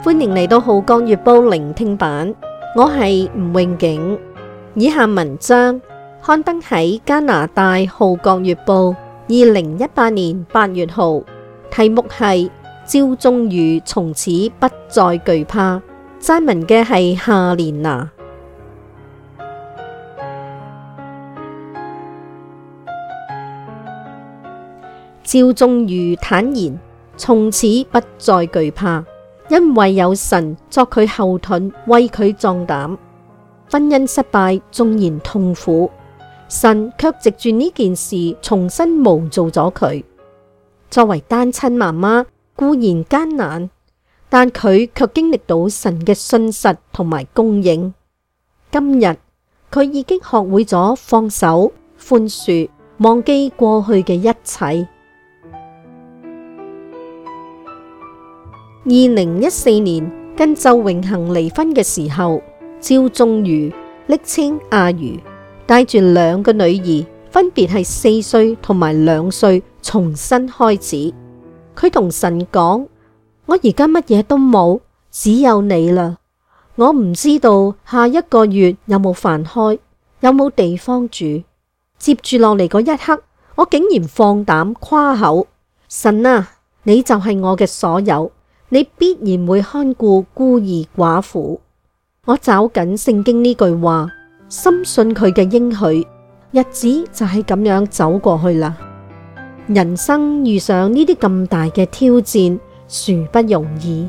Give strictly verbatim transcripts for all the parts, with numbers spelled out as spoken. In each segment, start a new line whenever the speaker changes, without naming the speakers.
歡迎嚟到《號角月報》聆聽版，我係吳詠景。以下文章刊登喺加拿大《號角月報》二零一八年八月號，題目係趙仲瑜從此不再懼怕。撰文嘅係夏蓮娜。趙仲瑜坦言，從此不再懼怕，因為有神作佢後盾，為佢壯膽。婚姻失敗縱然痛苦，神卻藉住呢件事重新模造咗佢。作為單親媽媽固然艱難，但佢卻經歷到神嘅信實同埋供應。今日佢已經學會咗放手、寬恕、忘記過去嘅一切。二零一四年跟周永恒離婚嘅時候，趙仲瑜昵稱阿瑜，帶住兩個女兒，分別係四歲同埋兩歲，重新開始。佢同神講：我而家乜嘢都冇，只有你啦。我唔知道下一個月有冇飯開，有冇地方住。接住落嚟嗰一刻，我竟然放膽誇口：神啊，你就係我嘅所有。你必然會看顧孤兒寡婦。我找緊聖經呢句話，深信佢嘅應許，日子就係咁樣走過去啦。人生遇上呢啲咁大嘅挑戰，殊不容易。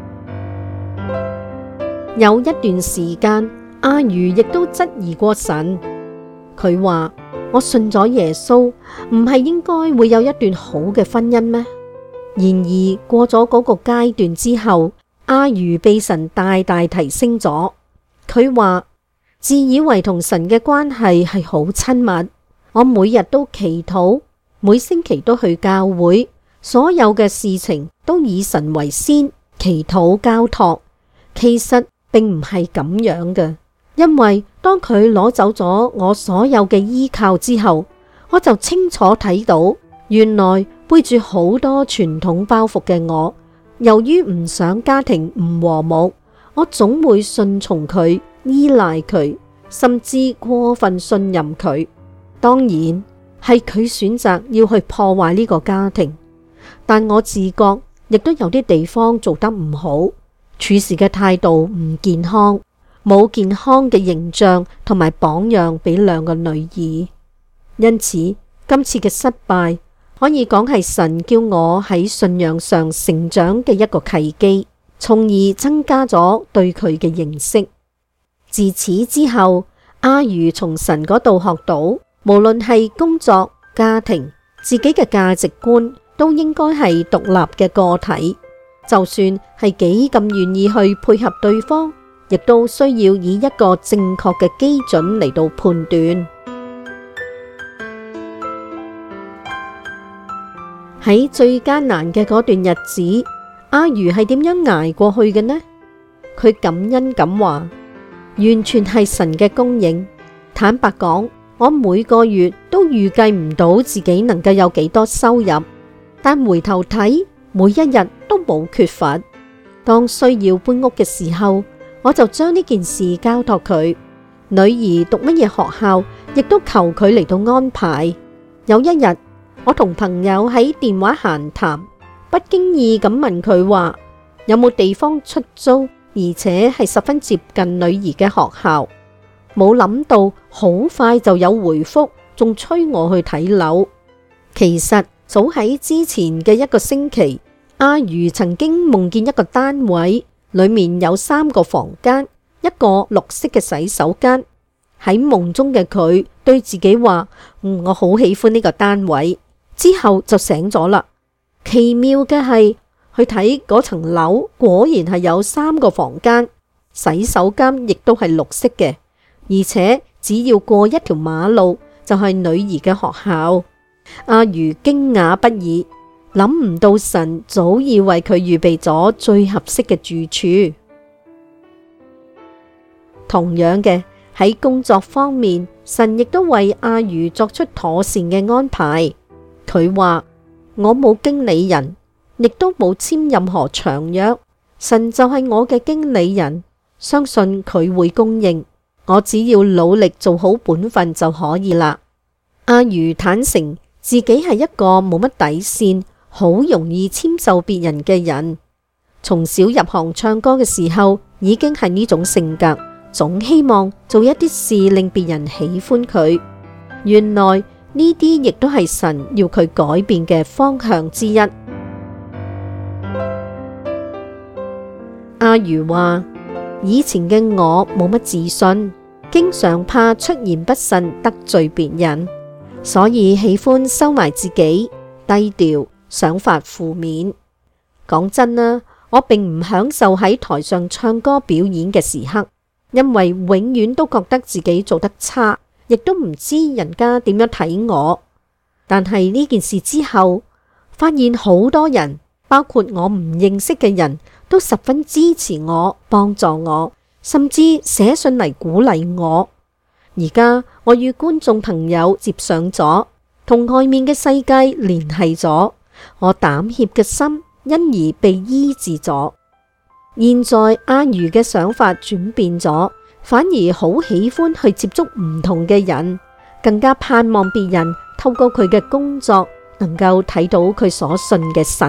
有一段時間，阿瑜亦都質疑過神。佢話：我信咗耶穌，唔係應該會有一段好嘅婚姻咩？然而過咗嗰個階段之後，阿瑜被神大大提升咗。佢話自以為同神嘅關係係好親密，我每日都祈禱，每星期都去教會，所有嘅事情都以神為先，祈禱交託。其實並唔係咁樣嘅，因為當佢攞走咗我所有嘅依靠之後，我就清楚睇到，原來背住好多傳統包袱嘅我，由於唔想家庭唔和睦，我總會順從佢，依賴佢，甚至過分信任佢。當然係佢選擇要去破壞呢個家庭，但我自覺亦都有啲地方做得唔好，處事嘅態度唔健康，冇健康嘅形象同埋榜樣俾兩個女兒。因此今次嘅失敗可以講係神叫我喺信仰上成長嘅一個契機，從而增加咗對佢嘅認識。自此之後，阿瑜從神嗰度學到，無論係工作、家庭，自己嘅價值觀都應該係獨立嘅個體。就算係幾咁願意去配合對方，亦都需要以一個正確嘅基準嚟到判斷。喺最艱難嘅嗰段日子，阿瑜係點樣捱過去嘅呢？佢感恩咁話：完全係神嘅供應。坦白講，我每個月都預計唔到自己能夠有幾多收入，但回頭睇，每一日都冇缺乏。當需要搬屋嘅時候，我就將呢件事交託佢。女兒讀乜嘢學校，亦都求佢嚟到安排。有一日，我同朋友喺電話閒談，不經意咁問佢話有冇地方出租，而且係十分接近女兒嘅學校。冇諗到好快就有回覆，仲催我去睇樓。其實早喺之前嘅一個星期，阿瑜曾經夢見一個單位，裏面有三個房間，一個綠色嘅洗手間。喺夢中嘅佢對自己話：嗯，我好喜歡呢個單位。之後就醒咗啦。奇妙嘅係，去睇嗰層樓，果然係有三個房間，洗手間亦都係綠色嘅，而且只要過一條馬路就係女兒嘅學校。阿瑜驚訝不已，諗唔到神早已為佢預備咗最合適嘅住處。同樣嘅，喺工作方面，神亦都為阿瑜作出妥善嘅安排。佢話：我冇經理人，亦都冇簽任何長約， 神就係我嘅經理人，相信佢會供應，我只要努力做好本分就可以啦。阿如坦誠自己係一個冇乜底線，好容易遷就別人嘅人。從小入行唱歌嘅時候，已經係呢種性格，總希望做一啲事令別人喜歡佢。原來呢啲亦都係神要佢改變嘅方向之一。阿如話：以前嘅我冇乜自信，經常怕出言不慎得罪別人，所以喜歡收埋自己，低調，想法負面。講真啦，我並唔享受喺台上唱歌表演嘅時刻，因為永遠都覺得自己做得差，亦都唔知人家點樣睇我。但係呢件事之後，發現好多人，包括我唔認識嘅人，都十分支持我，幫助我，甚至寫信嚟鼓勵我。而家我與觀眾朋友接上咗，同外面嘅世界聯繫咗，我膽怯嘅心因而被醫治咗。現在阿如嘅想法轉變咗，反而好喜歡去接觸唔同嘅人，更加盼望別人透過佢嘅工作能夠睇到佢所信嘅神。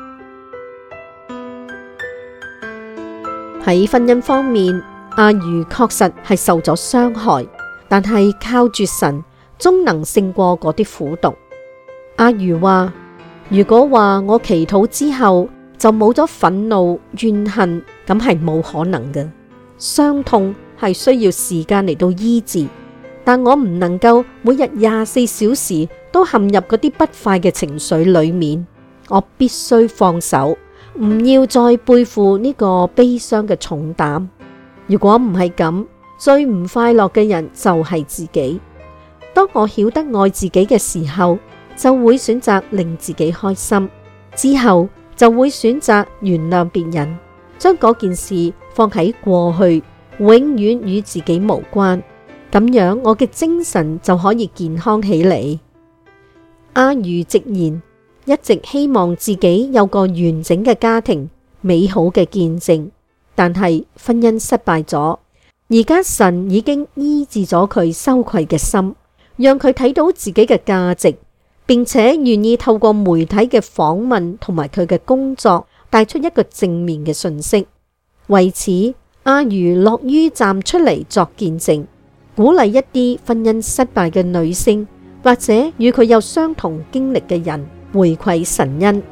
喺婚姻方面，阿如確實係受咗傷害，但係靠住神，終能勝過嗰啲苦毒。阿如話：如果話我祈禱之後就冇咗憤怒怨恨，咁係冇可能嘅。傷痛係需要時間嚟到醫治，但我唔能夠每日廿四小時都陷入嗰啲不快嘅情緒裏面，我必須放手。唔要再背負呢個悲傷嘅重擔。如果唔係咁，最唔快樂嘅人就係自己。當我曉得愛自己嘅時候，就會選擇令自己開心，之後就會選擇原諒別人，將嗰件事放喺過去，永遠與自己無關。咁樣我嘅精神就可以健康起嚟。阿如直言，一直希望自己有個完整嘅家庭，美好嘅見證，但係婚姻失敗咗。而家神已經醫治咗佢羞愧嘅心，讓佢睇到自己嘅價值，並且願意透過媒體嘅訪問同埋佢嘅工作，帶出一個正面嘅訊息。為此，阿如樂於站出嚟作見證，鼓勵一啲婚姻失敗嘅女性，或者與佢有相同經歷嘅人，回饋神恩。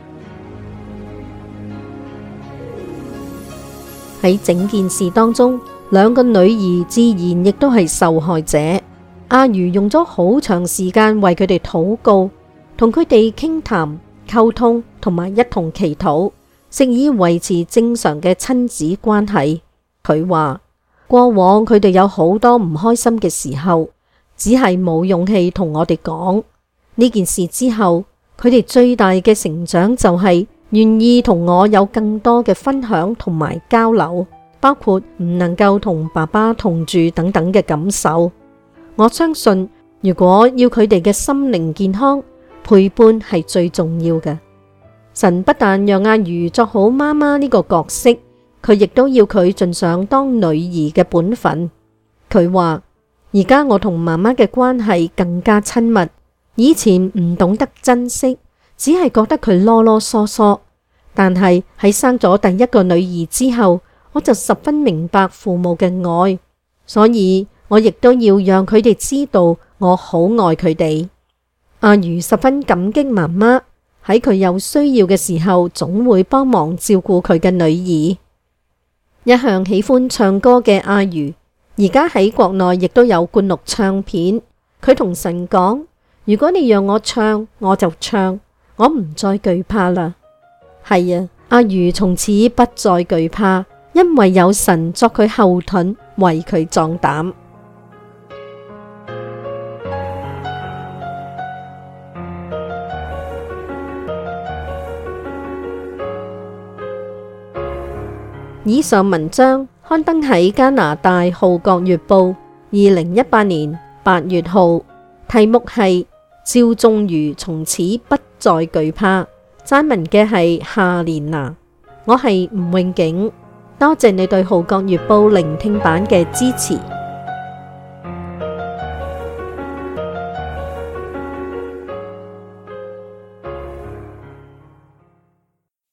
喺整件事當中，兩個女兒自然亦都係受害者。阿如用咗好長時間為佢哋禱告，同佢哋傾談、溝通，同埋一同祈禱，藉以維持正常嘅親子關係。佢話過往佢哋有好多唔開心嘅時候，只係冇勇氣同我哋講。呢件事之後，佢哋最大嘅成長就係願意同我有更多嘅分享同埋交流，包括唔能夠同爸爸同住等等嘅感受。我相信，如果要佢哋嘅心靈健康，陪伴係最重要嘅。神不但讓阿如作好媽媽呢個角色，佢亦都要佢盡上當女兒嘅本分。佢話：而家我同媽媽嘅關係更加親密。以前唔懂得珍惜，只係覺得佢囉囉嗦嗦，但係喺生咗第一個女兒之後，我就十分明白父母嘅愛，所以我亦都要讓佢哋知道我好愛佢哋。阿如十分感激媽媽，喺佢有需要嘅時候，總會幫忙照顧佢嘅女兒。一向喜歡唱歌嘅阿如，而家喺國內亦都有灌錄唱片。佢同神講：如果你讓我唱，我就唱，我唔再懼怕啦。係啊，阿如從此不再懼怕，因為有神作佢後盾，為佢壯膽。以上文章刊登喺加拿大《號角月報》二零一八年八月號，題目係趙仲如從此不再懼怕，撰文嘅係夏蓮娜。 我係吳詠景，多謝你對《號角月報》聆聽版嘅支持。